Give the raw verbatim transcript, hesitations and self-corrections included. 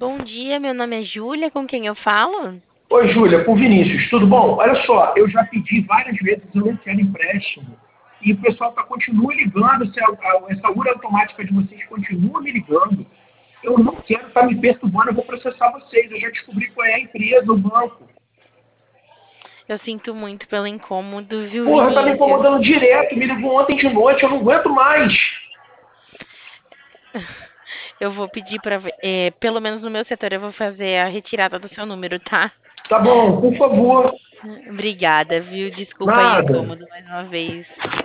Bom dia, meu nome é Júlia, com quem eu falo? Oi, Júlia, com Vinícius, tudo bom? Olha só, eu já pedi várias vezes, eu não quero empréstimo. E o pessoal tá, continua ligando, se a- a- essa U R automática de vocês continua me ligando. Eu não quero estar me perturbando, eu vou processar vocês. Eu já descobri qual é a empresa, o banco. Eu sinto muito pelo incômodo, viu, Porra, tá me Vinícius? incomodando direto, me ligou ontem de noite, eu não aguento mais. Eu vou pedir para, pelo menos no meu setor, eu vou fazer a retirada do seu número, tá? Tá bom, por favor. Obrigada, viu? Desculpa aí o Nada. incômodo mais uma vez.